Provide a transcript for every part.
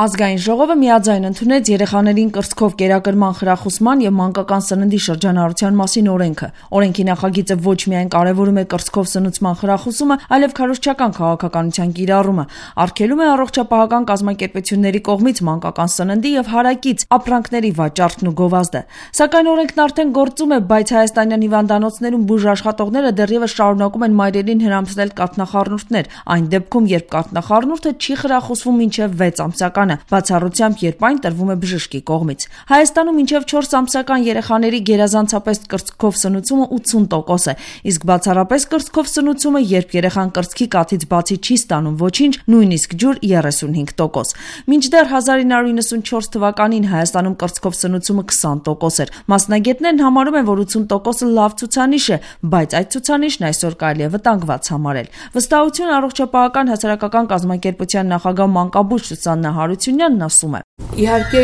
Ազգային ժողովը միաձայն ընդունեց երեխաներին կրծքով կերակրման խրախուսման եւ մանկական սննդի շրջանառության մասին օրենքը։ Օրենքի նախագիծը ոչ միայն կարևորում է կրծքով սնուցման խրախուսումը, այլև քարոզչական քաղաքականության կիրառումը, արգելում է առողջապահական կազմակերպությունների կողմից մանկական սննդի եւ հարակից ապրանքների վաճառքն ու գովազդը։ Սակայն օրենքն արդեն գործում է, բայց հայաստանյան հիվանդանոցներում բուժաշխատողները դեռևս շարունակում են մայրերին հրամցնել կաթնախառնուրդներ, այն դեպքում, երբ կաթնախառնուրդը չի խրախուսվում մինչեւ 6 ամսական բացառությամբ, երբ այն տրվում է բժշկի կողմից։ Հայաստանում մինչև 4 ամսական երեխաների գերազանցապես կրծքով սնուցումը 80% է, իսկ բացառապես կրծքով սնուցումը, երբ երեխան կրծքի կաթից բացի չի ստանում ոչինչ, նույնիսկ ջուր 35%։ Մինչդեռ 1994 թվականին Հայաստանում կրծքով սնուցումը 20% էր։ Մասնագետներն համարում են, որ 80%-ը լավ ցուցանիշ է, բայց այդ ցուցանիշն այսօր կարելի է վտանգված համարել։ Վստահություն առողջապահական հասարակական կազմակերպության նախագահ մանկաբույժ Սուսաննա Հարությունյանն ասում է. Իհարկե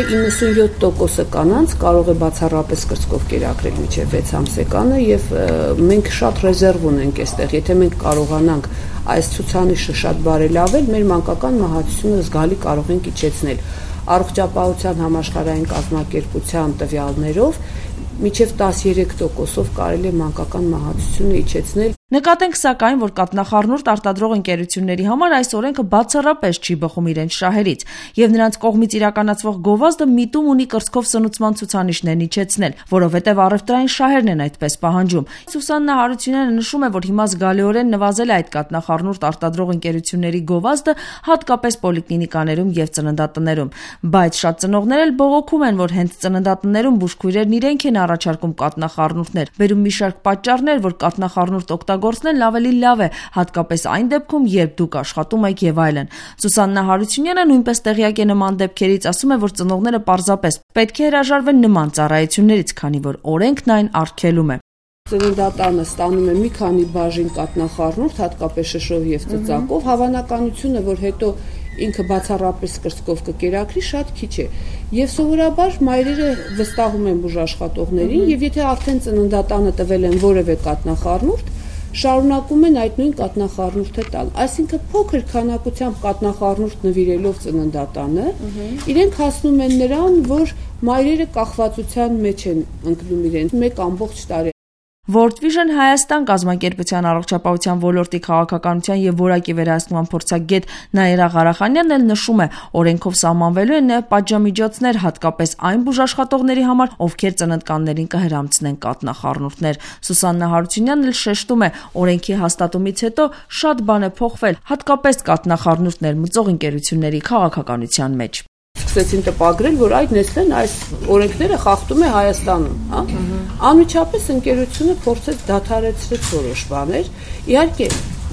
97% կանանց կարող է բացառապես կրծքով կերակրել մինչև 6 ամսեկանը եւ մենք շատ ռեզերվ ունենք այստեղ, եթե մենք կարողանանք այս ցուցանիշը շատ բարելավել, մեր մանկական մահացությունը զգալի կարող ենք իջեցնել։ Առողջապահության համաշխարհային կազմակերպության տվյալներով մինչև 13%-ով կարելի է մանկական մահացությունը իջեցնել։ Նկատենք սակայն, որ կաթնախառնուրդ արտադրող ընկերությունների համար այս օրենքը բացառապես չի բխում իրենց շահերից, եւ նրանց կողմից իրականացվող գովազդը միտում ունի կրծքով սնուցման ցուցանիշներն իջեցնել, որովհետեւ առևտրային շահերն են այդպես պահանջում։ Սուսաննա Հարությունյանը նշում է, որ հիմա զգալիորեն նվազել է այդ կաթնախառնուրդ արտադրող ընկերությունների գովազդը, հատկապես պոլիկլինիկաներում եւ ծննդատներում, բայց շատ ծնողներ էլ բողոքում են, որ հենց ծննդատներում բուժքույրերն իրենք են առաջարկում կաթնախառնուրդներ, բերում մի շարք պատճառներ, որ կաթնախառնուրդ օգտագործնելն ավելի լավ է, հատկապես այն դեպքում, երբ դուք աշխատում եք եւ այլն։ Սուսաննա Հարությունյանը նույնպես տեղյակ է նման դեպքերից, ասում է, որ ծնողները պարզապես պետք է հրաժարվեն նման ծառայություններից, քանի որ օրենքն այն արգելում է։ Ծննդատանը ստանում է մի քանի բաժին կաթնախառնուրդ, հատկապես շշով եւ ծծակով, հավանականությունը, որ հետո ինքը բացառապես կրծքով կկերակրի, շատ քիչ է։ Եվ սովորաբար մայրերը վստահում են բուժաշխատողներին, եւ եթե արդեն ծննդատանը տվել են որևէ կաթնախառնուրդ, շարունակում են այդ նույն կաթնախառնուրդը տալ։ Այսինքն փոքր քանակությամբ կաթնախառնուրդ նվիրելով ծննդատանը, իրենք հասնում են նրան, որ մայրերը կախվածության մեջ են ընկնում իրենց 1 ամբողջ տարի։ World Vision Հայաստան կազմակերպության առողջապահության ոլորտի քաղաքականության եւ որակի վերահսկման փորձագետ Նաիրա Ղարախանյանն էլ նշում է, օրենքով սահմանվելու են նաեւ պատժամիջոցներ, հատկապես այն բուժաշխատողների համար, ովքեր ծննդկաններին կհրամցնեն կաթնախառնուրդներ։ Սուսաննա Հարությունյանն էլ շեշտում է, օրենքի հաստատումից հետո շատ բան է փոխվել, հատկապես կաթնախառնուրդ ներմուծող ընկերությունների քաղաքականության մեջ։ Սկսեցին տպագրել, որ այդ Նեստլեն այս օրենքները խախտում է Հայաստանում, հա։ Անմիջապես ընկերությունը փորձեց դադարեցրել որոշ բաներ։ Իհարկե,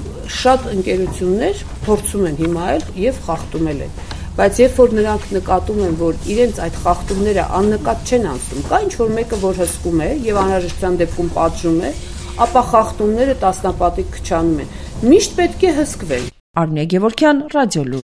շատ ընկերություններ փորձում են հիմա եւ խախտում են։ Բայց երբ որ նրանք նկատում են, որ իրենց այդ խախտումները աննկատ չեն անցնում, կա ինչ-որ մեկը, որ հսկում է եւ անհրաժեշտության դեպքում պատժում է, ապա խախտումները տասնապատիկ քչանում են։ Միշտ պետք է հսկվել։ Արմինե Գևորգյան, Ռադիոլուր։